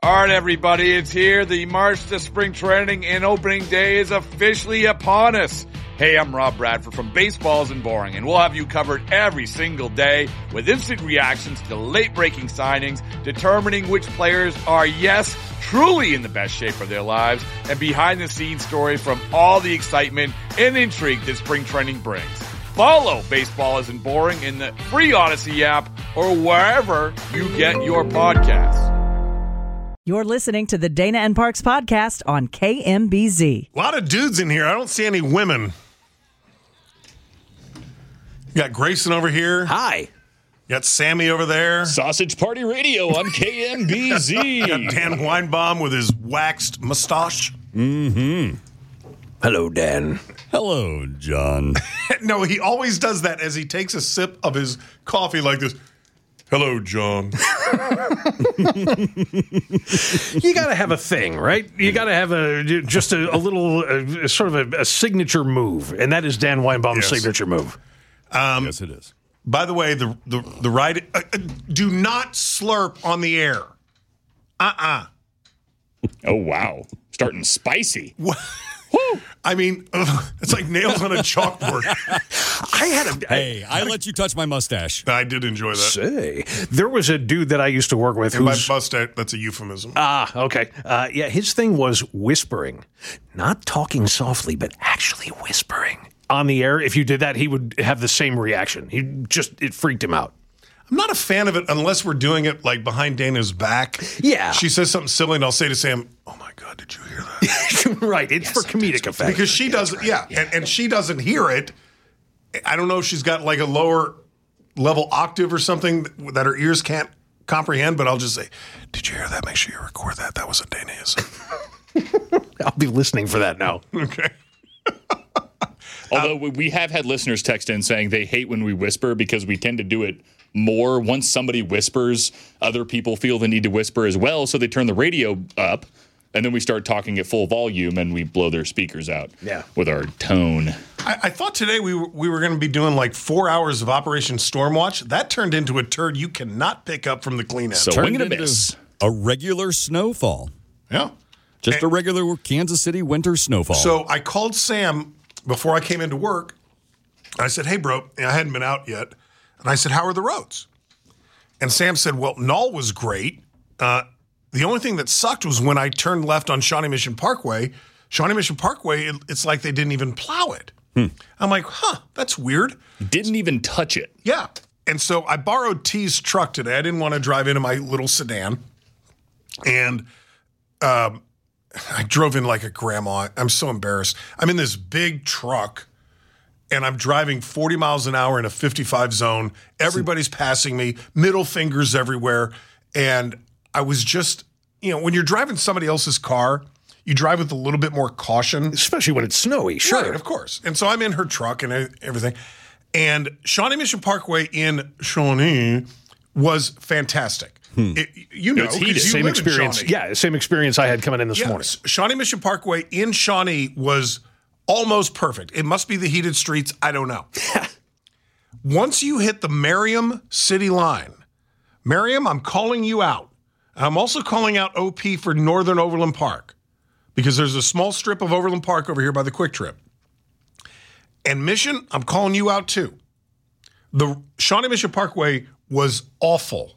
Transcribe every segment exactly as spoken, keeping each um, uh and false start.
All right, everybody, it's here. The March to Spring Training and opening day is officially upon us. Hey, I'm Rob Bradford from Baseball Isn't Boring, and we'll have you covered every single day with instant reactions to late-breaking signings, determining which players are, yes, truly in the best shape of their lives, and behind-the-scenes stories from all the excitement and intrigue that spring training brings. Follow Baseball Isn't Boring in the free Odyssey app or wherever you get your podcasts. You're listening to the Dana and Parks podcast on K M B Z. A lot of dudes in here. I don't see any women. You got Grayson over here. Hi. You got Sammy over there. Sausage Party Radio on K M B Z. You got Dan Weinbaum with his waxed mustache. Mm-hmm. Hello, Dan. Hello, John. No, he always does that as he takes a sip of his coffee like this. Hello, John. You got to have a thing, right? You got to have a just a, a little a, sort of a, a signature move, and that is Dan Weinbaum's Yes. signature move. Um, yes, it is. By the way, the the, the ride, uh, uh, do not slurp on the air. Uh-uh. Oh, wow. Starting spicy. I mean, ugh, it's like nails on a chalkboard. I had a Hey, I let you touch my mustache. I did enjoy that. say there was a dude that I used to work with And by who's mustache, that's a euphemism. ah okay uh, yeah his thing was whispering, not talking softly, but actually whispering on the air. If you did that, he would have the same reaction. He just it freaked him out. I'm not a fan of it unless we're doing it like behind Dana's back. Yeah. She says something silly and I'll say to Sam, oh my God, did you hear that? Right, it's for comedic effect Because she doesn't, yeah, and, and she doesn't hear it. I don't know if she's got like a lower level octave or something that her ears can't comprehend, but I'll just say, did you hear that? Make sure you record that. That was a Danaism. I'll be listening for that now. Okay. Although we have had listeners text in saying they hate when we whisper because we tend to do it more. Once somebody whispers, other people feel the need to whisper as well, so they turn the radio up, and then we start talking at full volume, and we blow their speakers out Yeah. with our tone. I, I thought today we were, we were going to be doing like four hours of Operation Stormwatch. That turned into a turd you cannot pick up from the clean end. So Turned wing and a into miss. A regular snowfall. yeah. Just And- a regular Kansas City winter snowfall. So I called Sam before I came into work. I said, hey, bro, I hadn't been out yet. And I said, how are the roads? And Sam said, well, Null was great. Uh, the only thing that sucked was when I turned left on Shawnee Mission Parkway. Shawnee Mission Parkway, it, it's like they didn't even plow it. I'm like, huh, that's weird. Didn't even touch it. Yeah. And so I borrowed T's truck today. I didn't want to drive into my little sedan. And um, I drove in like a grandma. I'm so embarrassed. I'm in this big truck and I'm driving forty miles an hour in a fifty-five zone. Everybody's passing me, middle fingers everywhere. And I was just, you know, when you're driving somebody else's car, you drive with a little bit more caution. Especially when it's snowy, sure. Right, of course. And so I'm in her truck and everything. And Shawnee Mission Parkway in Shawnee was fantastic. It, you know, It's 'cause heated. you Same live in experience. Shawnee. Yeah, same experience I had coming in this Yeah, morning. Shawnee Mission Parkway in Shawnee was almost perfect. It must be the heated streets. I don't know. Once you hit the Merriam City line, Merriam, I'm calling you out. I'm also calling out O P for Northern Overland Park because there's a small strip of Overland Park over here by the Quick Trip. And Mission, I'm calling you out too. The Shawnee Mission Parkway was awful.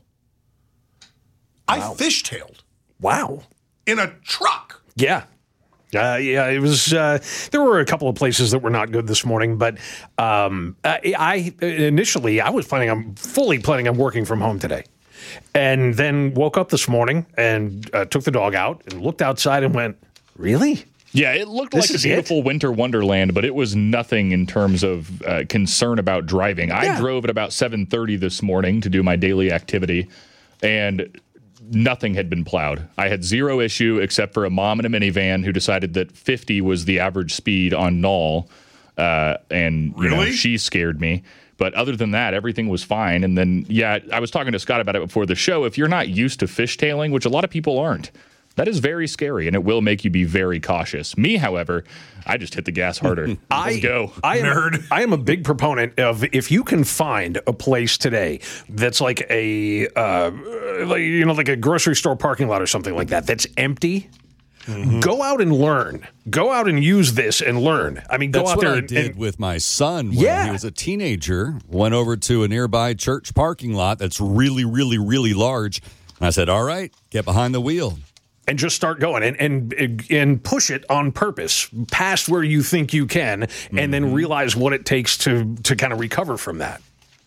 I fishtailed Wow. in a truck. Yeah. Uh, yeah, it was. Uh, there were a couple of places that were not good this morning, but um, I, I initially I was planning on fully planning on working from home today, and then woke up this morning and uh, took the dog out and looked outside and went, "Really? Yeah, it looked This like a is it? beautiful winter wonderland, but it was nothing in terms of uh, concern about driving. I Yeah. drove at about seven thirty this morning to do my daily activity, and nothing had been plowed. I had zero issue except for a mom in a minivan who decided that fifty was the average speed on Null, uh, and you know, Really? she scared me. But other than that, everything was fine. And then, yeah, I was talking to Scott about it before the show. If you're not used to fishtailing, which a lot of people aren't, That is very scary, and it will make you be very cautious. Me, however, I just hit the gas harder. Let's I go. I am, Nerd. I am a big proponent of if you can find a place today that's like a uh, like, you know like a grocery store parking lot or something like that that's empty. Mm-hmm. Go out and learn. Go out and use this and learn. I mean, go That's out what there I and, did and with my son when Yeah. he was a teenager. Went over to a nearby church parking lot that's really, really, really large. And I said, all right, get behind the wheel. and just start going and, and and push it on purpose past where you think you can, mm-hmm. and then realize what it takes to to kind of recover from that.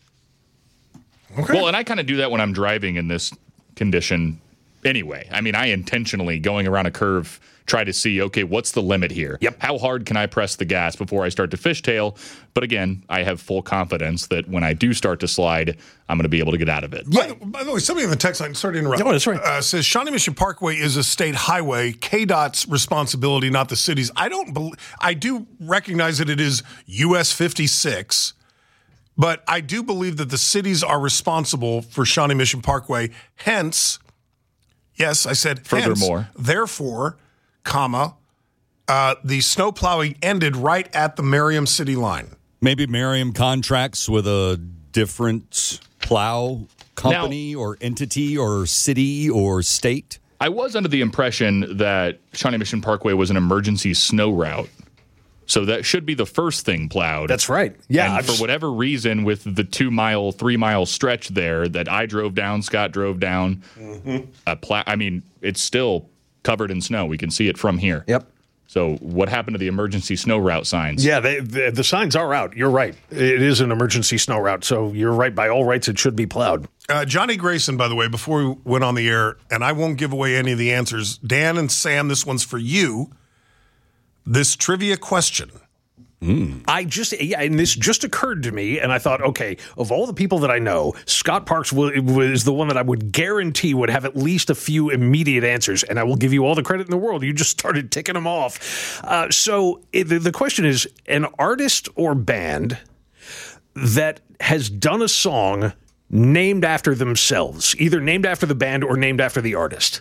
Okay. Well, and I kind of do that when I'm driving in this condition anyway. I mean, I intentionally, going around a curve, try to see, okay, what's the limit here? Yep. How hard can I press the gas before I start to fishtail? But again, I have full confidence that when I do start to slide, I'm going to be able to get out of it. Yeah. By, the, by the way, somebody in the text line, sorry to interrupt. No, that's right. Uh, says Shawnee Mission Parkway is a state highway. K D O T's responsibility, not the city's. I don't. Be- I do recognize that it is U S fifty-six. But I do believe that the cities are responsible for Shawnee Mission Parkway. Hence, yes, I said Furthermore. hence, therefore, comma, uh, the snow plowing ended right at the Merriam City line. Maybe Merriam contracts with a different plow company Now, or entity or city or state. I was under the impression that Shawnee Mission Parkway was an emergency snow route. So that should be the first thing plowed. That's right. Yeah. And I've for s- whatever reason, with the two mile, three mile stretch there that I drove down, Scott drove down, mm-hmm. a plow. I mean, it's still covered in snow. We can see it from here. Yep. So what happened to the emergency snow route signs? Yeah, they, the, the signs are out. You're right. It is an emergency snow route. So you're right. By all rights, it should be plowed. Uh, Johnny Grayson, by the way, before we went on the air, and I won't give away any of the answers. Dan and Sam, this one's for you. This trivia question. Mm. I just, yeah, and this just occurred to me, and I thought, okay, of all the people that I know, Scott Parks w- was the one that I would guarantee would have at least a few immediate answers, and I will give you all the credit in the world. You just started ticking them off. Uh, so it, the, the question is, an artist or band that has done a song named after themselves, either named after the band or named after the artist.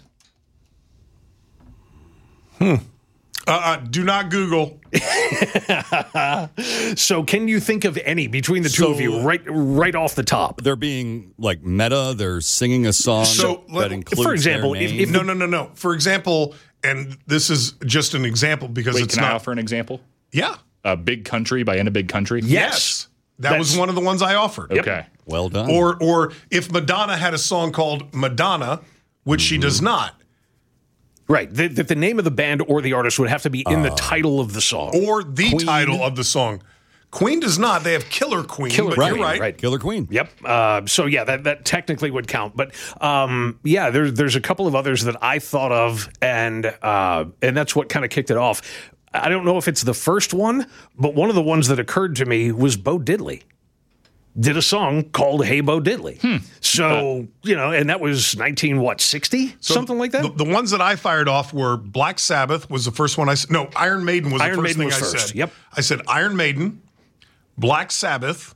Hmm. Uh, uh, do not Google. So can you think of any between the two So- of you right right off the top? They're being like meta. They're singing a song So, that let- includes for example, their if- name. if- No, no, no, no. For example, and this is just an example because Wait, it's can not. I offer an example? Yeah. Uh, Big Country by In a Big Country? Yes. That That's- was one of the ones I offered. Okay. well done. Or, or if Madonna had a song called Madonna, which she does not, Right, that the, the name of the band or the artist would have to be in the title of the song. or the Queen. title of the song. Queen does not. They have Killer Queen. Killer but Queen, you're right. right. Killer Queen. Yep. Uh, so yeah, that, that technically would count. But um, yeah, there's there's a couple of others that I thought of, and uh, and that's what kind of kicked it off. I don't know if it's the first one, but one of the ones that occurred to me was Bo Diddley. Did a song called "Hey Bo Diddley." Hmm. So you know, and that was nineteen what sixty So something like that. The, the ones that I fired off were Black Sabbath was the first one I said. No, Iron Maiden was Iron the first Maiden thing was I first, said. yep. I said Iron Maiden, Black Sabbath,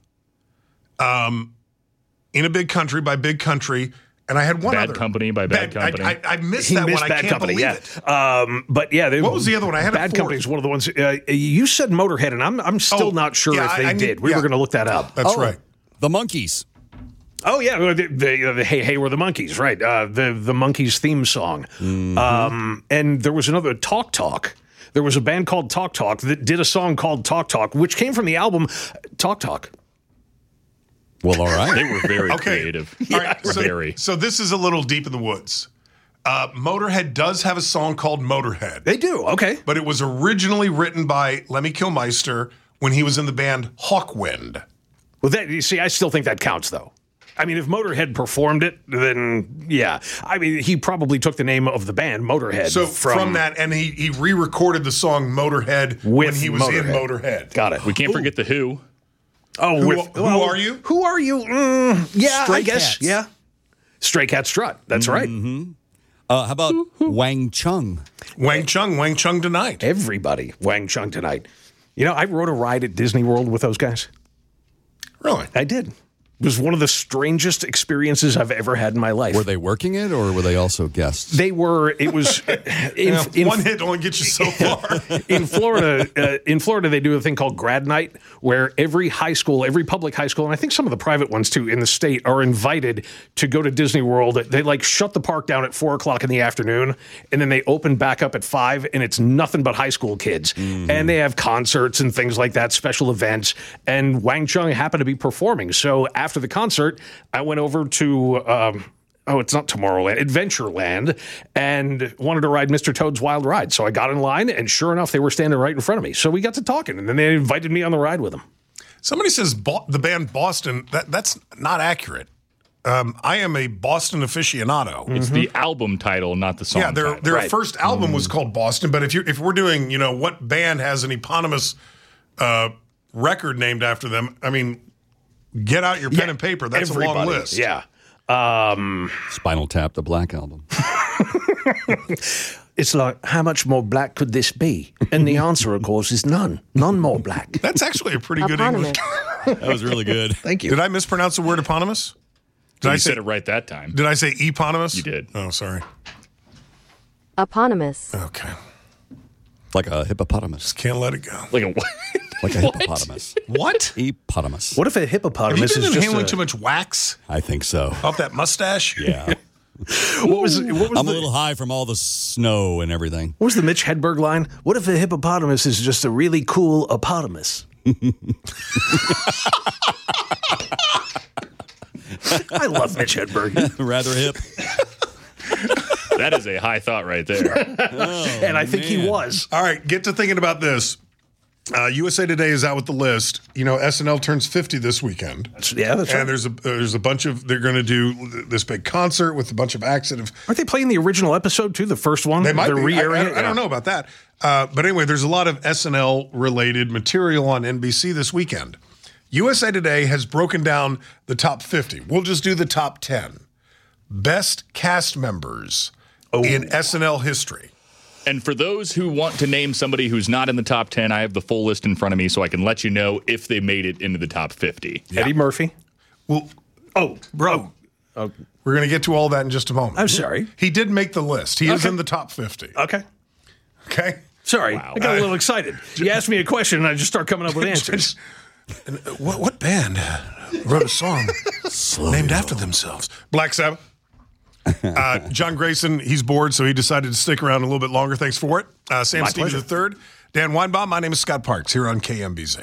um, In a Big Country by Big Country, and I had one Bad other. Company by Bad Company. I, I, I missed He that missed one. I Bad can't Company, believe yeah. it. Um, but yeah, they, What was the other one? I had a Bad fourth. Company is one of the ones. Uh, you said Motorhead, and I'm I'm still Oh, not sure yeah, if I- they I need- did. We yeah. were going to look that up. That's Oh, right. The Monkees. Oh yeah, the, the, the Hey Hey We're the Monkees, right? Uh, the the Monkees theme song. Mm-hmm. Um, and there was another Talk Talk. There was a band called Talk Talk that did a song called Talk Talk, which came from the album Talk Talk. Well, all right. They were very Okay. creative. All right. So, Very. so this is a little deep in the woods. Uh, Motorhead does have a song called Motorhead, They do, okay. but it was originally written by Lemmy Kilmister when he was in the band Hawkwind. Well, that you see, I still think that counts, though. I mean, if Motorhead performed it, then yeah. I mean, he probably took the name of the band Motorhead. So from, that, and he, he re-recorded the song Motorhead when With he was in Motorhead. Motorhead. Got it. We can't forget The Who. Oh, Who- with, who are you? Who are you? Mm, yeah, Stray I guess. Cats. Yeah. Stray Cat Strut. That's right. Uh, how about Wang Chung? Wang Chung, Wang Chung tonight. Everybody, Wang Chung tonight. You know, I rode a ride at Disney World with those guys. Really? I did. was one of the strangest experiences I've ever had in my life. Were they working it, or were they also guests? They were. It was in, Yeah, in, one hit only gets you so far. in Florida. Uh, in Florida, they do a thing called grad night, where every high school, every public high school, and I think some of the private ones too in the state, are invited to go to Disney World. They like shut the park down at four o'clock in the afternoon, and then they open back up at five, and it's nothing but high school kids, mm-hmm. and they have concerts and things like that, special events. And Wang Chung happened to be performing, so after the concert, I went over to, um, oh, it's not Tomorrowland, Adventureland, and wanted to ride Mister Toad's Wild Ride. So I got in line, and sure enough, they were standing right in front of me. So we got to talking, and then they invited me on the ride with them. Somebody says Bo- the band Boston. That, that's not accurate. Um, I am a Boston aficionado. It's mm-hmm. the album title, not the song Yeah, their title. their Right. first album mm. was called Boston. But if you if we're doing, you know, what band has an eponymous uh, record named after them? I mean, get out your pen Yeah, and paper. That's everybody. a long list. Yeah. Um, Spinal Tap, the Black Album. it's like, how much more black could this be? And the answer, of course, is none. None more black. That's actually a pretty good Eponymous. English. That was really good. Thank you. Did I mispronounce the word eponymous? Did You I said say it right that time. Did I say eponymous? You did. Oh, sorry. Eponymous. Okay. Like a hippopotamus. Can't let it go. Like a Like a hippopotamus. What? Hippopotamus. What if a Have you hippopotamus been is just inhaling a, too much wax I think so. off that mustache? Yeah. what was what was I'm the, a little high from all the snow and everything. what was the Mitch Hedberg line? What if a hippopotamus is just a really cool hippopotamus? I love Mitch Hedberg, Rather hip. That is a high thought right there. and I think he man. was. All right, get to thinking about this. Uh, U S A Today is out with the list. You know, S N L turns fifty this weekend. Yeah, that's And right. there's a there's a bunch of they're going to do this big concert with a bunch of acts that have Aren't they playing the original episode too? The first one? they might They're be. I, re-airing I- it? I don't Yeah. know about that. Uh, but anyway, there's a lot of S N L related material on N B C this weekend. U S A Today has broken down the top fifty. We'll just do the top ten best cast members in S N L history. And for those who want to name somebody who's not in the top ten, I have the full list in front of me so I can let you know if they made it into the top fifty. Eddie Murphy. Well, Oh, bro. Oh, we're going to get to all that in just a moment. I'm sorry. He did make the list. He is Okay. in the top fifty. Okay. Okay? Sorry. I got a little excited. You asked me a question and I just start coming up with answers. And, uh, what, what band wrote a song named after themselves? Black Sabbath. Uh, John Grayson, he's bored, so he decided to stick around a little bit longer. Thanks for it. Uh, Sam My Stevie pleasure. the third, Dan Weinbaum. My name is Scott Parks here on K M B Z.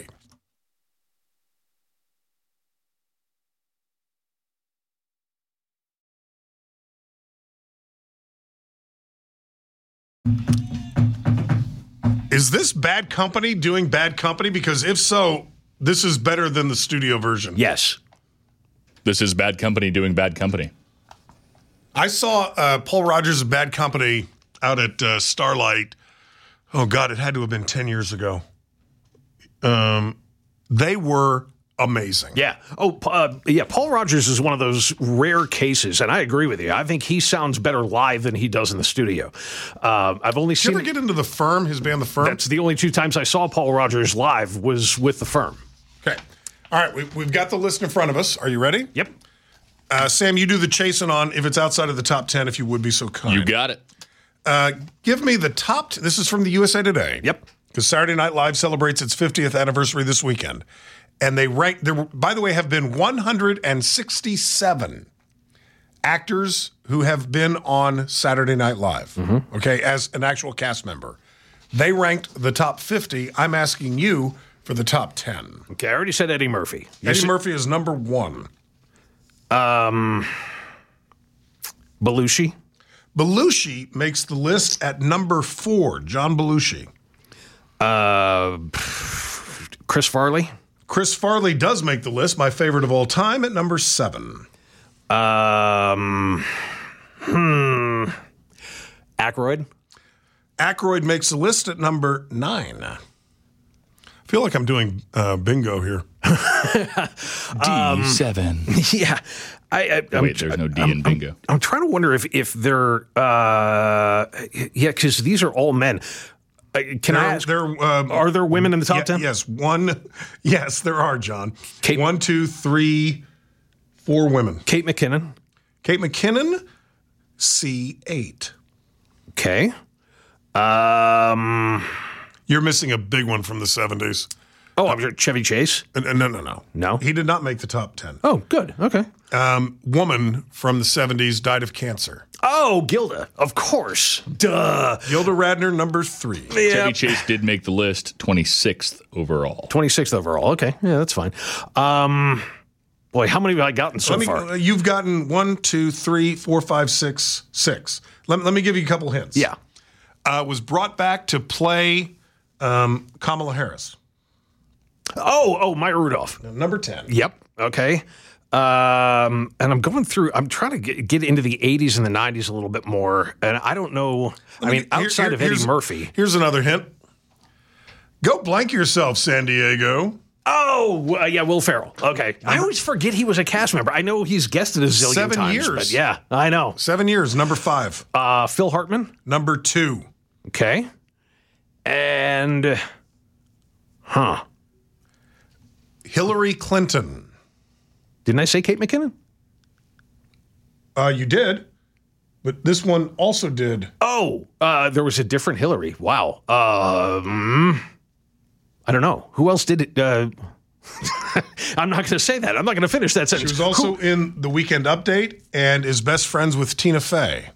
Is this Bad Company doing Bad Company? Because if so, this is better than the studio version. Yes. This is Bad Company doing Bad Company. I saw uh, Paul Rogers' Bad Company out at uh, Starlight. Oh, God, it had to have been ten years ago. Um, they were amazing. Yeah. Oh, uh, yeah. Paul Rogers is one of those rare cases, and I agree with you. I think he sounds better live than he does in the studio. Uh, I've only Did you seen ever get into The Firm, his band The Firm? that's the only two times I saw Paul Rogers live was with The Firm. Okay. All right, we, we've got the list in front of us. Are you ready? Yep. Uh, Sam, you do the chasing on if it's outside of the top ten, if you would be so kind. You got it. Uh, give me the top. T- this is from the U S A Today. Yep. Because Saturday Night Live celebrates its fiftieth anniversary this weekend, and they rank. There, were, by the way, have been one hundred sixty-seven actors who have been on Saturday Night Live. Mm-hmm. Okay, as an actual cast member, they ranked the top fifty. I'm asking you for the top ten. Okay. I already said Eddie Murphy. You Eddie said- Murphy is number one. Um, Belushi. Belushi makes the list at number four. John Belushi. Uh, Chris Farley. Chris Farley does make the list, my favorite of all time, at number seven. Um, hmm. Aykroyd. Aykroyd makes the list at number nine. I feel like I'm doing uh, bingo here. D seven. Yeah. I, I, I'm, Wait, there's no D in bingo. I'm trying to wonder if if they're uh, yeah, because these are all men. Uh, can There, I ask? there, um, Are there women in the top yeah, ten? Yes, one. Yes, there are, John. Kate- One, two, three, Four women. Kate McKinnon. Kate McKinnon, C eight. Okay. Um, You're missing a big one from the seventies. oh, I'm sure Chevy Chase. Uh, No, no, no. No? He did not make the top ten. Oh, good. Okay. Um, woman from the seventies died of cancer. Oh, Gilda. Of course. Duh. Gilda Radner, number three. Chevy Chase did make the list, twenty-sixth overall. twenty-sixth overall. Okay. Yeah, that's fine. Um, boy, how many have I gotten so Let me, far? uh, you've gotten one, two, three, four, five, six, six. Let, let me give you a couple hints. Yeah. Uh, was brought back to play um, Kamala Harris. Oh, oh, Maya Rudolph. Number ten. Yep. Okay. Um, and I'm going through, I'm trying to get, get into the eighties and the nineties a little bit more. And I don't know, I mean, Here- outside here- of Eddie here's- Murphy. Here's another hint. Go blank yourself, San Diego. Oh, uh, yeah, Will Ferrell. Okay. I always forget he was a cast member. I know he's guested a zillion Seven times. years. But yeah, I know. Seven years. Number five. Uh, Phil Hartman. Number two. Okay. And, huh. Hillary Clinton. Didn't I say Kate McKinnon? Uh, you did, but this one also did. Oh, uh, there was a different Hillary. Wow. Um, I don't know. Who else did it? Uh, I'm not going to say that. I'm not going to finish that She sentence. was also Who- in The Weekend Update and is best friends with Tina Fey.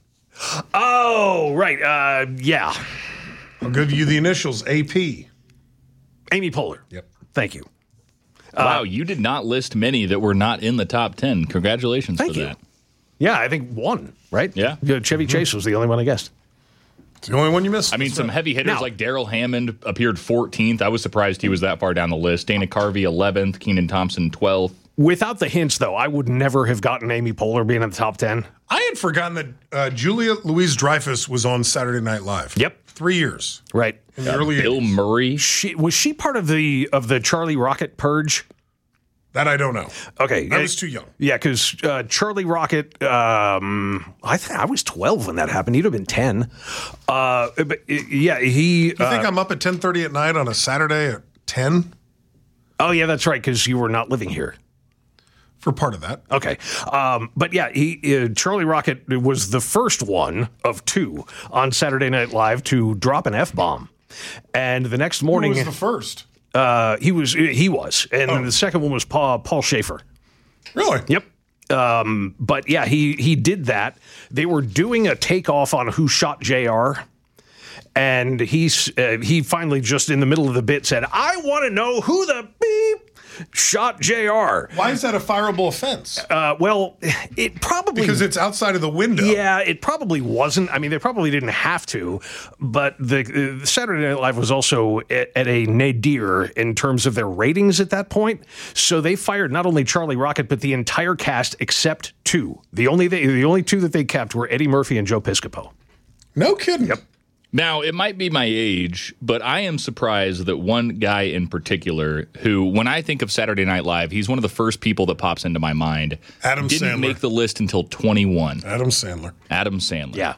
Oh, right. Uh, yeah. I'll give you the initials, A P. Amy Poehler. Yep. Thank you. Wow, you did not list many that were not in the top ten. Congratulations Thank for you. that. Yeah, I think one, right? Yeah. Chevy Chase was the only one I guessed. It's the only one you missed. I mean, That's some right. heavy hitters Now- like Daryl Hammond appeared fourteenth. I was surprised he was that far down the list. Dana Carvey, eleventh. Keenan Thompson, twelfth. Without the hints, though, I would never have gotten Amy Poehler being in the top ten. I had forgotten that uh, Julia Louis-Dreyfus was on Saturday Night Live. Yep. Three years Right. in the early Bill eighties. Murray. She was she part of the of the Charlie Rocket purge? That I don't know. Okay, I was too young. Yeah, because uh, Charlie Rocket, um, I think I was twelve when that happened. He'd have been ten. Uh, but uh, yeah, he. You think I'm up at ten thirty at night on a Saturday at ten Oh yeah, that's right. Because you were not living here. for part of that? Okay, um, but yeah, he uh, Charlie Rocket was the first one of two on Saturday Night Live to drop an F bomb, and the next Who morning was the first? uh, he was he was, and then the second one was Paul Paul Schaefer. Really? Yep. Um, but yeah, he he did that. They were doing a takeoff on Who Shot J R, and he's uh, he finally just in the middle of the bit said, "I want to know who the beep shot J R." Why is that a fireable offense? Uh, well, it probably Because it's outside of the window. yeah, it probably wasn't. I mean, they probably didn't have to, but the, uh, Saturday Night Live was also at, at a nadir in terms of their ratings at that point. So they fired not only Charlie Rocket but the entire cast except two. The only they, the only two that they kept were Eddie Murphy and Joe Piscopo. No kidding. Yep. Now, it might be my age, but I am surprised that one guy in particular who, when I think of Saturday Night Live, he's one of the first people that pops into my mind. Adam Didn't Sandler. make the list until twenty-one. Adam Sandler. Adam Sandler. Yeah.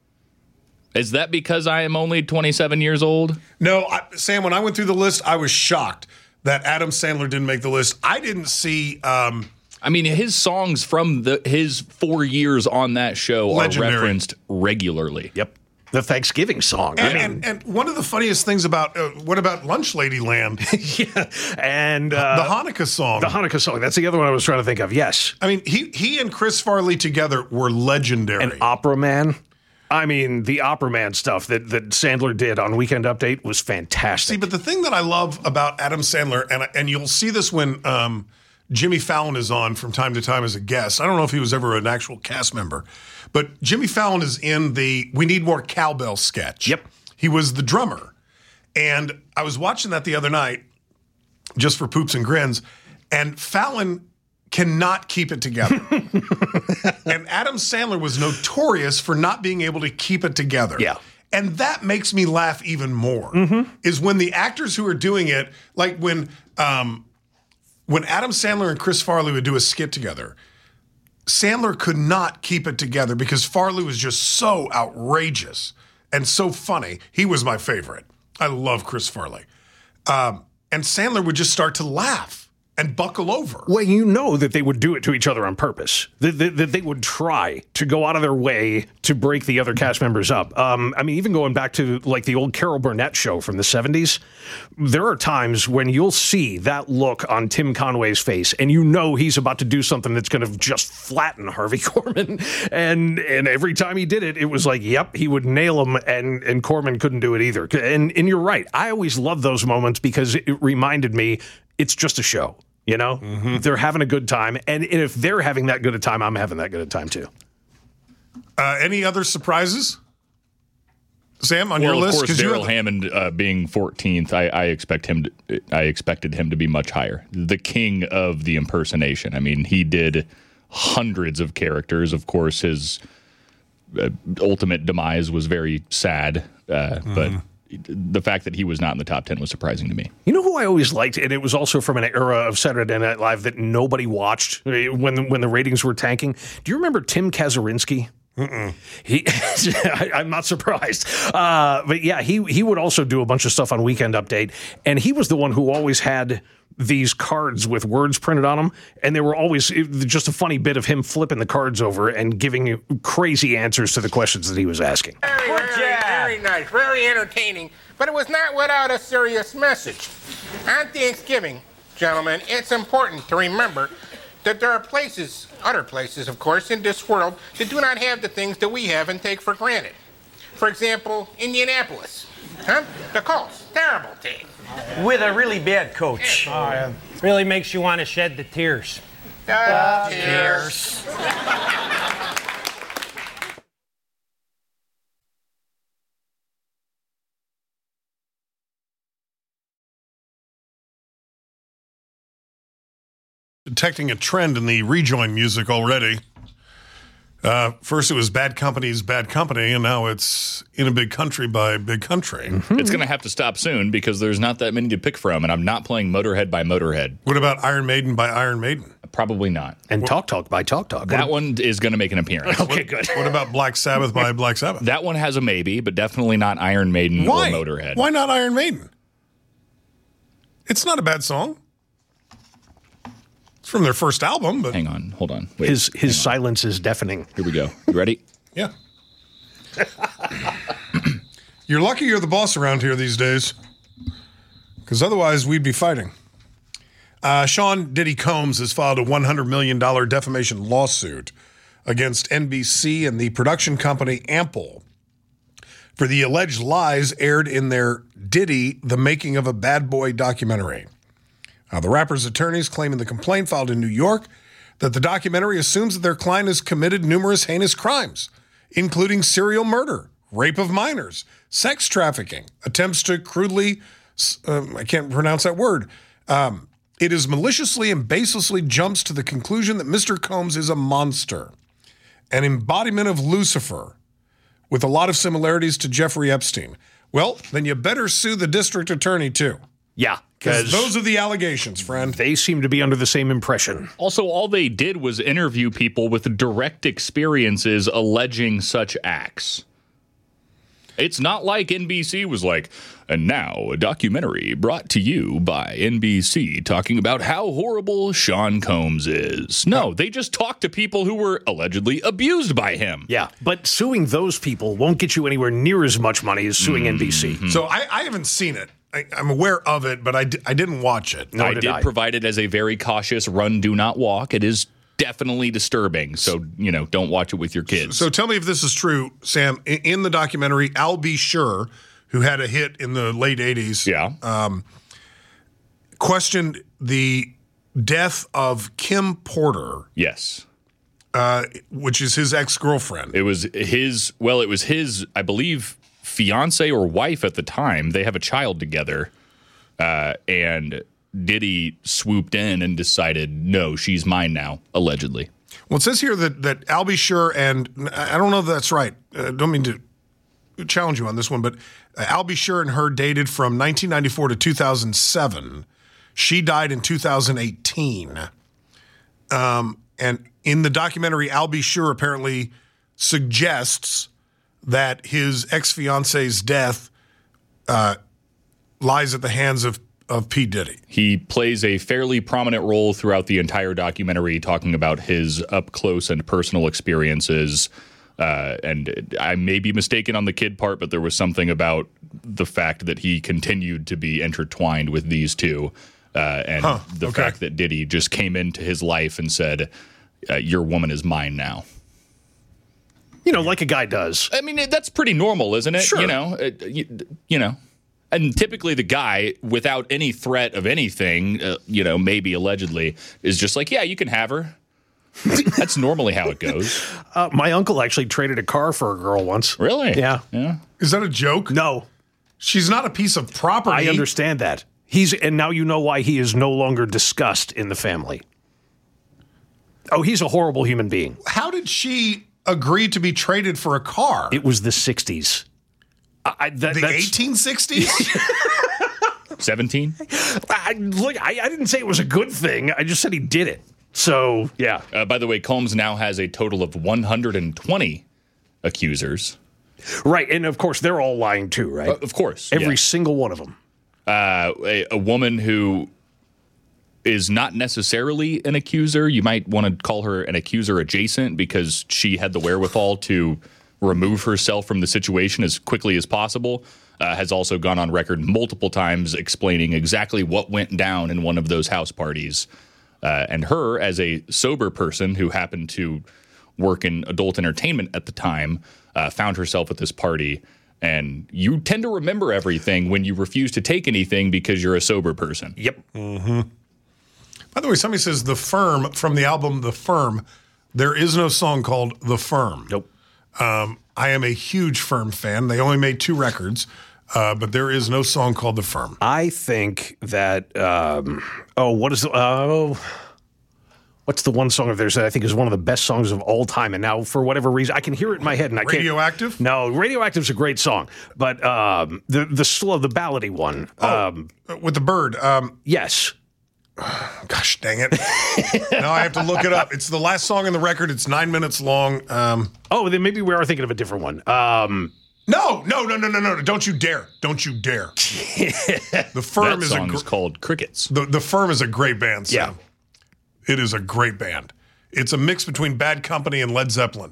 Is that because I am only twenty-seven years old? No, I, Sam, when I went through the list, I was shocked that Adam Sandler didn't make the list. I didn't see um, I mean, his songs from the his four years on that show Legendary. are referenced regularly. Yep. The Thanksgiving song. I and, mean, and, and one of the funniest things about uh, what about Lunch Lady Land? yeah. And uh, the Hanukkah song. the Hanukkah song. That's the other one I was trying to think of. Yes. I mean, he he and Chris Farley together were legendary. And Opera Man. I mean, the Opera Man stuff that, that Sandler did on Weekend Update was fantastic. See, but the thing that I love about Adam Sandler, and and you'll see this when um, Jimmy Fallon is on from time to time as a guest. I don't know if he was ever an actual cast member, but Jimmy Fallon is in the We Need More Cowbell sketch. Yep. He was the drummer. And I was watching that the other night just for poops and grins, and Fallon cannot keep it together. And Adam Sandler was notorious for not being able to keep it together. Yeah. And that makes me laugh even more, is when the actors who are doing it, like when um, when Adam Sandler and Chris Farley would do a skit together, Sandler could not keep it together because Farley was just so outrageous and so funny. He was my favorite. I love Chris Farley. Um, and Sandler would just start to laugh. and buckle over. Well, you know that they would do it to each other on purpose. That, that, that they would try to go out of their way to break the other cast members up. Um, I mean, even going back to like the old Carol Burnett show from the seventies, there are times when you'll see that look on Tim Conway's face, and you know he's about to do something that's going to just flatten Harvey Korman. And and every time he did it, it was like, yep, he would nail him, and and Korman couldn't do it either. And and you're right. I always love those moments because it reminded me it's just a show. You know, mm-hmm. They're having a good time. And if they're having that good a time, I'm having that good a time, too. Uh, any other surprises? Sam, on well, your list? Of course, Daryl the- Hammond uh, being fourteenth, I, I expect him. To, I expected him to be much higher. The king of the impersonation. I mean, he did hundreds of characters. Of course, his uh, ultimate demise was very sad, uh, mm-hmm. but the fact that he was not in the top ten was surprising to me. You know who I always liked, and it was also from an era of Saturday Night Live that nobody watched when the, when the ratings were tanking. Do you remember Tim Kazurinsky? Mm-mm. He, I, I'm not surprised. Uh, but yeah, he he would also do a bunch of stuff on Weekend Update, and he was the one who always had these cards with words printed on them, and they were always just a funny bit of him flipping the cards over and giving crazy answers to the questions that he was asking. Very, very, very nice, very entertaining, but it was not without a serious message. On Thanksgiving, gentlemen, it's important to remember that there are places, other places, of course, in this world that do not have the things that we have and take for granted. For example, Indianapolis. Huh? The Colts, terrible team. With a really bad coach. Oh, yeah. Really makes you want to shed the tears. The uh, tears. Detecting a trend in the rejoin music already. Uh, first it was Bad Company's Bad Company, and now it's In a Big Country by Big Country. Mm-hmm. It's going to have to stop soon because there's not that many to pick from, and I'm not playing Motorhead by Motorhead. What about Iron Maiden by Iron Maiden? Probably not. And Talk Talk by Talk Talk. That one is going to make an appearance. Okay, good. What about Black Sabbath by Black Sabbath? That one has a maybe, but definitely not Iron Maiden Why? or Motorhead. Why not Iron Maiden? It's not a bad song. From their first album, but hang on, hold on. Wait, his his silence is deafening. Here we go. You ready? Yeah. You're lucky you're the boss around here these days, because otherwise we'd be fighting. Uh, Sean Diddy Combs has filed a one hundred million dollars defamation lawsuit against N B C and the production company Ample for the alleged lies aired in their Diddy, The Making of a Bad Boy documentary. Uh, the rapper's attorneys claim in the complaint filed in New York that the documentary assumes that their client has committed numerous heinous crimes, including serial murder, rape of minors, sex trafficking, attempts to crudely, um, I can't pronounce that word. Um, it is maliciously and baselessly jumps to the conclusion that Mister Combs is a monster, an embodiment of Lucifer, with a lot of similarities to Jeffrey Epstein. Well, then you better sue the district attorney too. Yeah. Because those are the allegations, friend. They seem to be under the same impression. Also, all they did was interview people with direct experiences alleging such acts. It's not like N B C was like, and now a documentary brought to you by N B C talking about how horrible Sean Combs is. No, they just talked to people who were allegedly abused by him. Yeah, but suing those people won't get you anywhere near as much money as suing mm-hmm. N B C. So I, I haven't seen it. I, I'm aware of it, but I, di- I didn't watch it. No, I did, did I. provide it as a very cautious run, do not walk. It is definitely disturbing. So, you know, don't watch it with your kids. So, so tell me if this is true, Sam. In, in the documentary, Al B. Sure, who had a hit in the late eighties, yeah. um, questioned the death of Kim Porter. Yes. Uh, which is his ex-girlfriend. It was his, well, it was his, I believe, fiance or wife at the time. They have a child together, uh, and Diddy swooped in and decided, no, she's mine now, allegedly. Well, it says here that that Albie Sure and I don't know if that's right. I don't mean to challenge you on this one, but uh, Albie Sure and her dated from nineteen ninety-four to two thousand seven. She died in two thousand eighteen. Um, and in the documentary, Albie Sure apparently suggests that his ex-fiance's death uh, lies at the hands of of P. Diddy. He plays a fairly prominent role throughout the entire documentary, talking about his up close and personal experiences. Uh, and I may be mistaken on the kid part, but there was something about the fact that he continued to be intertwined with these two. Uh, and huh, the okay. fact that Diddy just came into his life and said, uh, your woman is mine now. You know, like a guy does. I mean, that's pretty normal, isn't it? Sure. You know, it, you, you know. And typically the guy, without any threat of anything, uh, you know, maybe allegedly, is just like, yeah, you can have her. That's normally how it goes. Uh, my uncle actually traded a car for a girl once. Really? Yeah. Yeah. Is that a joke? No. She's not a piece of property. I understand that. He's and now you know why he is no longer discussed in the family. Oh, he's a horrible human being. How did she agree to be traded for a car? It was the sixties. I, that, the eighteen sixties? seventeen? I, look, I, I didn't say it was a good thing. I just said he did it. So, yeah. Uh, by the way, Combs now has a total of one hundred twenty accusers. Right. And, of course, they're all lying, too, right? Uh, of course. Every yeah. single one of them. Uh, a, a woman who is not necessarily an accuser. You might want to call her an accuser adjacent because she had the wherewithal to remove herself from the situation as quickly as possible. Uh, has also gone on record multiple times explaining exactly what went down in one of those house parties. Uh, and her, as a sober person who happened to work in adult entertainment at the time, uh, found herself at this party. And you tend to remember everything when you refuse to take anything because you're a sober person. Yep. Mm-hmm. By the way, somebody says The Firm, from the album The Firm, there is no song called The Firm. Nope. Um, I am a huge Firm fan. They only made two records, uh, but there is no song called The Firm. I think that, um, oh, what is, oh, uh, what's the one song of theirs that I think is one of the best songs of all time? And now, for whatever reason, I can hear it in my head, and I can't. Radioactive? No, Radioactive's a great song, but um, the the slow, the ballady one. Oh, um, with the bird. Um, yes. Gosh, dang it. Now I have to look it up. It's the last song on the record. It's nine minutes long. Um, oh, then maybe we are thinking of a different one. Um, no, no, no, no, no, no. Don't you dare. Don't you dare. The Firm that is, song a gr- is called Crickets. The, the Firm is a great band, Sam. Yeah. It is a great band. It's a mix between Bad Company and Led Zeppelin.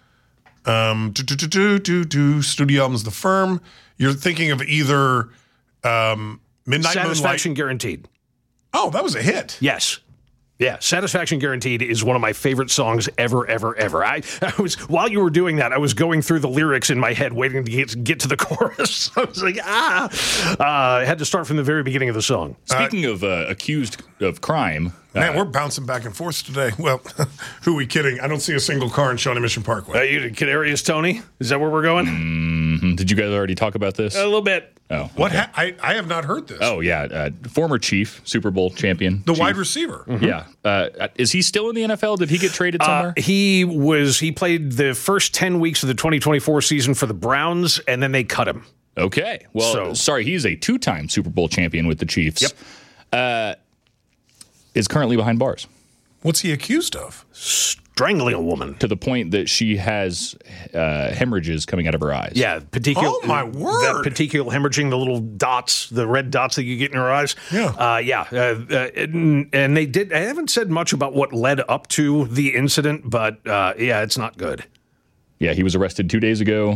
Um, do, do, do, do, do, do. Studio albums, The Firm. You're thinking of either um, Midnight Satisfaction Moonlight. Guaranteed. Oh, that was a hit. Yes. Yeah, Satisfaction Guaranteed is one of my favorite songs ever, ever, ever. I, I was while you were doing that, I was going through the lyrics in my head, waiting to get, get to the chorus. I was like, ah. Uh, I had to start from the very beginning of the song. Speaking uh, of uh, accused of crime. Man, uh, we're bouncing back and forth today. Well, who are we kidding? I don't see a single car in Shawnee Mission Parkway. Uh, you did Kadarius Toney? Is that where we're going? Mm-hmm. Did you guys already talk about this? A little bit. Oh, what? okay. Ha- I, I have not heard this. Oh, yeah. Uh, former Chief, Super Bowl champion. The Chief. wide receiver. Mm-hmm. Yeah. Uh, is he still in the N F L? Did he get traded somewhere? Uh, he was. He played the first ten weeks of the twenty twenty-four season for the Browns, and then they cut him. Okay. Well, So- sorry, he's a two-time Super Bowl champion with the Chiefs. Yep. Uh, is currently behind bars. What's he accused of? Strangling a woman. To the point that she has uh, hemorrhages coming out of her eyes. Yeah, petechial. Oh, my word. That petechial hemorrhaging, the little dots, the red dots that you get in her eyes. Yeah. Uh, yeah. Uh, uh, and, and they did, I haven't said much about what led up to the incident, but uh, yeah, it's not good. Yeah, he was arrested two days ago.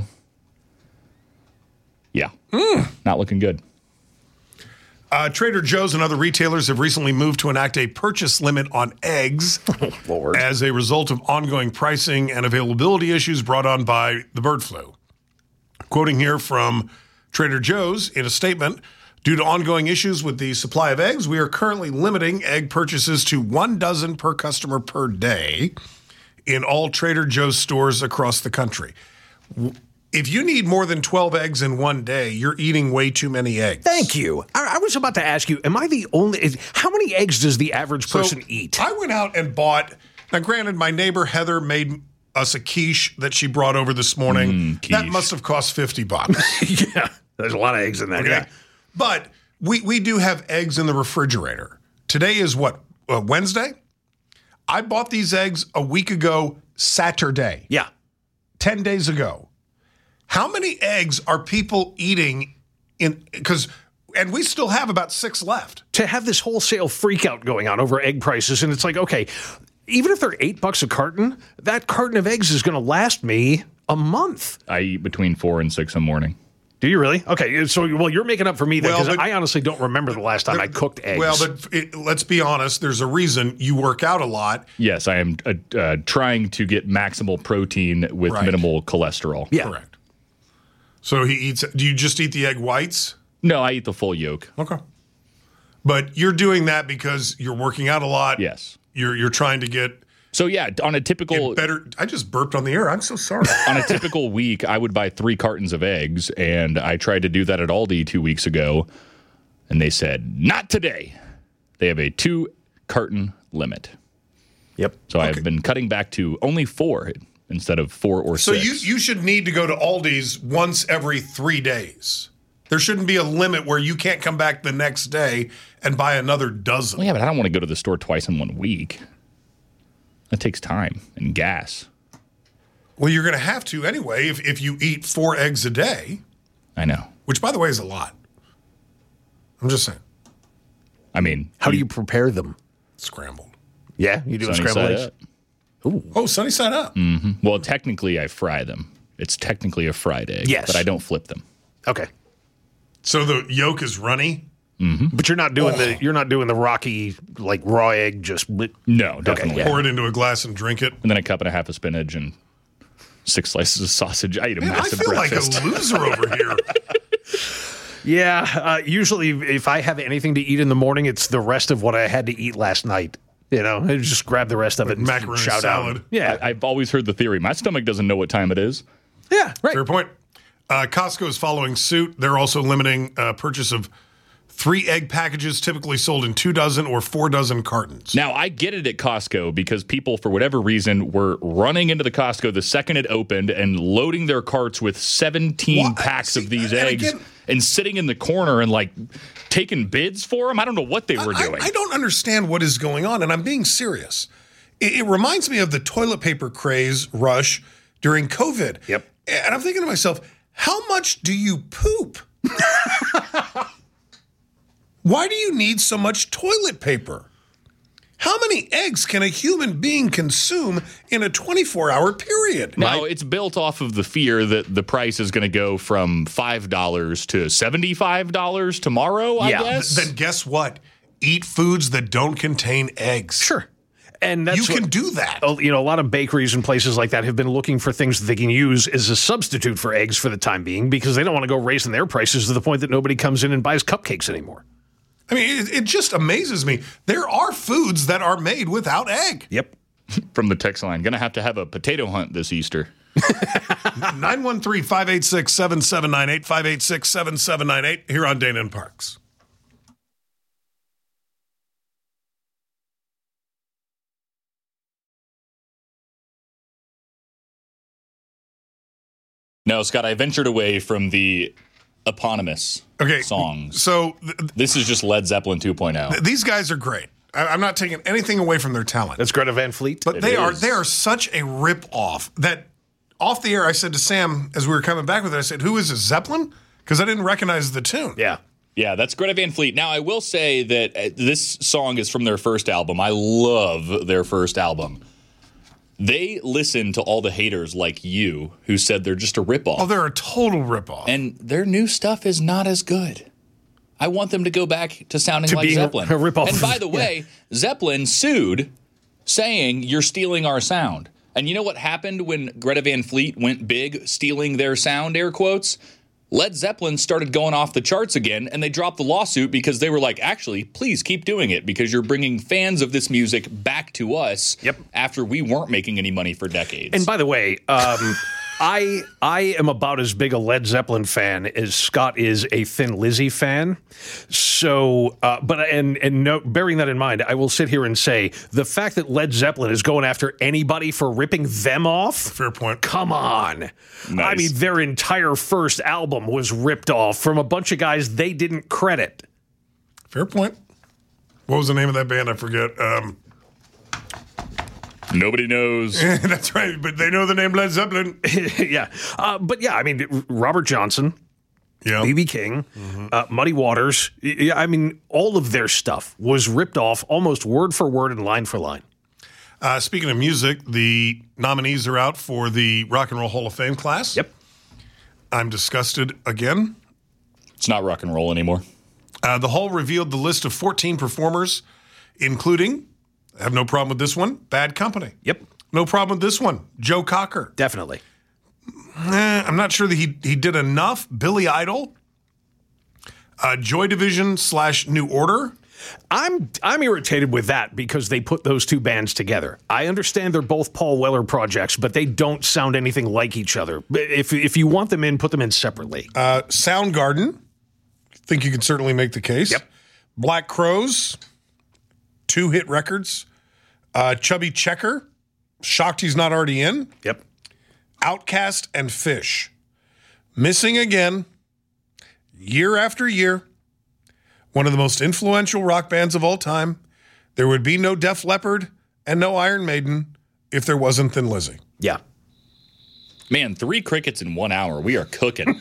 Yeah. Mm. Not looking good. Uh, Trader Joe's and other retailers have recently moved to enact a purchase limit on eggs Lord. as a result of ongoing pricing and availability issues brought on by the bird flu. Quoting here from Trader Joe's in a statement, due to ongoing issues with the supply of eggs, we are currently limiting egg purchases to one dozen per customer per day in all Trader Joe's stores across the country. If you need more than twelve eggs in one day, you're eating way too many eggs. Thank you. I, I was about to ask you, am I the only, is, how many eggs does the average person So, eat? I went out and bought, now granted, my neighbor Heather made us a quiche that she brought over this morning. Mm, that quiche. must have cost fifty bucks. Yeah, there's a lot of eggs in that. Okay? Yeah. But we, we do have eggs in the refrigerator. Today is what, uh, Wednesday? I bought these eggs a week ago, Saturday, Yeah. ten days ago. How many eggs are people eating in, because and we still have about six left. To have this wholesale freakout going on over egg prices, and it's like, okay, even if they're eight bucks a carton, that carton of eggs is going to last me a month. I eat between four and six in the morning. Do you really? Okay, so well, you're making up for me then, Well, because but- I honestly don't remember the last time I cooked eggs. Well, but it, let's be honest. There's a reason you work out a lot. Yes, I am uh, uh, trying to get maximal protein with Right. minimal cholesterol. Yeah. Correct. So he eats. Do you just eat the egg whites? No, I eat the full yolk. Okay. But you're doing that because you're working out a lot. Yes. You're you're trying to get So yeah, on a typical better. I just burped on the air. I'm so sorry. on a typical week, I would buy three cartons of eggs, and I tried to do that at Aldi two weeks ago, and they said not today. They have a two carton limit. Yep. So I've been cutting back to only four instead of four or So six. you you should need to go to Aldi's once every three days. There shouldn't be a limit where you can't come back the next day and buy another dozen. Well, yeah, but I don't want to go to the store twice in one week. That takes time and gas. Well, you're going to have to anyway if, if you eat four eggs a day, I know. which, by the way, is a lot. I'm just saying. I mean, How do you prepare them? Scrambled. Yeah, you do a sunny scrambled side eggs? up. Oh, sunny side up. Well, technically, I fry them. It's technically a fried egg, Yes. but I don't flip them. Okay. So the yolk is runny. But you're not doing Oh. the you're not doing the rocky like raw egg just No, definitely. yeah. Pour it into a glass and drink it. And then a cup and a half of spinach and six slices of sausage. I eat a Man, I massive feel breakfast. like a loser over here. Yeah, uh, usually if I have anything to eat in the morning, it's the rest of what I had to eat last night. You know, I just grab the rest of it and macaroni shout salad. out. Yeah, I, I've always heard the theory. My stomach doesn't know what time it is. yeah, right. Fair point. Uh, Costco is following suit. They're also limiting uh, purchase of three egg packages, typically sold in two dozen or four dozen cartons. Now, I get it at Costco because people, for whatever reason, were running into the Costco the second it opened and loading their carts with seventeen Well, packs see, of these and eggs again- and sitting in the corner and like taking bids for them. I don't know what they were I, doing. I don't understand what is going on, and I'm being serious. It, it reminds me of the toilet paper craze rush during COVID. Yep. And I'm thinking to myself, how much do you poop? Why do you need so much toilet paper? How many eggs can a human being consume in a twenty-four hour period? No, it's built off of the fear that the price is going to go from five dollars to seventy-five dollars tomorrow, I Yeah, guess. Then guess what? Eat foods that don't contain eggs. Sure. And that's You can what- do that. Oh, you know, a lot of bakeries and places like that have been looking for things that they can use as a substitute for eggs for the time being because they don't want to go raising their prices to the point that nobody comes in and buys cupcakes anymore. I mean, it, it just amazes me. There are foods that are made without egg. Yep. From the text line, going to have to have a potato hunt this Easter. nine one three, five eight six, seven seven nine eight, five eight six, seven seven nine eight here on Dana and Parks. No, Scott, I ventured away from the eponymous Okay. songs. So th- This is just Led Zeppelin two point oh. th- these guys are great. I- I'm not taking anything away from their talent. That's Greta Van Fleet. But they are is. they are such a rip off that off the air I said to Sam as we were coming back with it, I said, "Who is this, Zeppelin?" Because I didn't recognize the tune. yeah. Yeah, that's Greta Van Fleet. Now, I will say that uh, this song is from their first album. I love their first album. They listen to all the haters like you who said they're just a ripoff. Oh, they're a total rip off. And their new stuff is not as good. I want them to go back to sounding To like being a- Zeppelin. a ripoff. And by the way, Zeppelin sued saying you're stealing our sound. And you know what happened when Greta Van Fleet went big stealing their sound, air quotes? Led Zeppelin started going off the charts again, and they dropped the lawsuit because they were like, actually, please keep doing it because you're bringing fans of this music back to us Yep. after we weren't making any money for decades. And by the way, um, I I am about as big a Led Zeppelin fan as Scott is a Thin Lizzy fan. So, uh, but and and no, bearing that in mind, I will sit here and say the fact that Led Zeppelin is going after anybody for ripping them off. Fair point. Come on. I Nice. mean, their entire first album was ripped off from a bunch of guys they didn't credit. Fair point. What was the name of that band? I forget. Um, Nobody knows. that's right, but they know the name Led Zeppelin. yeah. Uh, but yeah, I mean, Robert Johnson, Yep. B B King, mm-hmm. uh, Muddy Waters. I mean, all of their stuff was ripped off almost word for word and line for line. Uh, speaking of music, the nominees are out for the Rock and Roll Hall of Fame class. Yep. I'm disgusted again. It's not rock and roll anymore. Uh, the Hall revealed the list of fourteen performers, including, I have no problem with this one, Bad Company. Yep. No problem with this one, Joe Cocker. Definitely. Eh, I'm not sure that he he did enough. Billy Idol, uh, Joy Division slash New Order. I'm I'm irritated with that because they put those two bands together. I understand they're both Paul Weller projects, but they don't sound anything like each other. If if you want them in, put them in separately. Uh, Soundgarden, think you can certainly make the case. Yep. Black Crowes, two hit records. Uh, Chubby Checker, shocked he's not already in. Yep. Outcast and Fish, missing again, year after year. One of the most influential rock bands of all time. There would be no Def Leppard and no Iron Maiden if there wasn't Thin Lizzy. Yeah. Man, three crickets in one hour. We are cooking.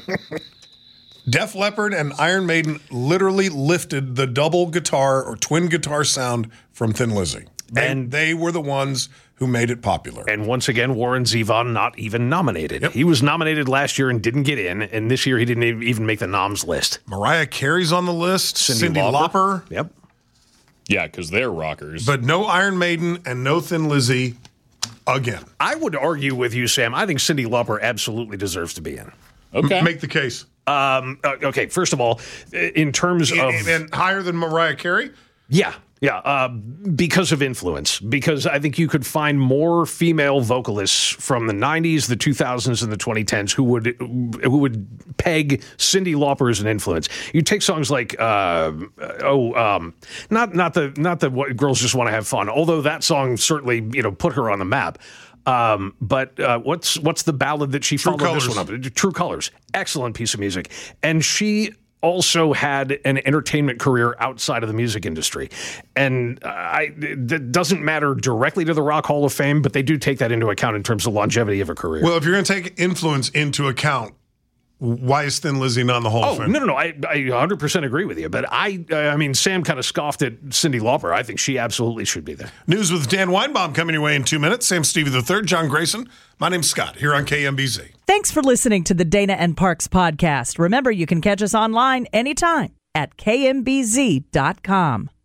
Def Leppard and Iron Maiden literally lifted the double guitar or twin guitar sound from Thin Lizzy. They, And- they were the ones who made it popular. And once again, Warren Zevon not even nominated. Yep. He was nominated last year and didn't get in, and this year he didn't even make the noms list. Mariah Carey's on the list, Cyndi, Lauper. Lauper, Yep. Yeah, because they're rockers. but no Iron Maiden and no Thin Lizzy again. I would argue with you, Sam. I think Cyndi Lauper absolutely deserves to be in. okay. Make the case. Um, uh, okay, first of all, in terms of... And, and higher than Mariah Carey? Yeah, yeah, uh, because of influence. Because I think you could find more female vocalists from the nineties, the two thousands, and the twenty tens who would who would peg Cyndi Lauper as an influence. You take songs like uh, oh, um, not not the not the what girls just want to have fun. Although that song certainly you know put her on the map. Um, but uh, what's what's the ballad that she True followed this Colours. one up? True Colors, excellent piece of music, and she also had an entertainment career outside of the music industry. And uh, I, it doesn't matter directly to the Rock Hall of Fame, but they do take that into account in terms of longevity of a career. Well, if you're going to take influence into account, why is Thin Lizzy not in the Hall oh, of Fame? no, no, no. I, I one hundred percent agree with you. But I, I mean, Sam kind of scoffed at Cyndi Lauper. I think she absolutely should be there. News with Dan Weinbaum coming your way in two minutes. Sam Stevie the third, John Grayson. My name's Scott here on K M B Z. Thanks for listening to the Dana and Parks podcast. Remember, you can catch us online anytime at K M B Z dot com.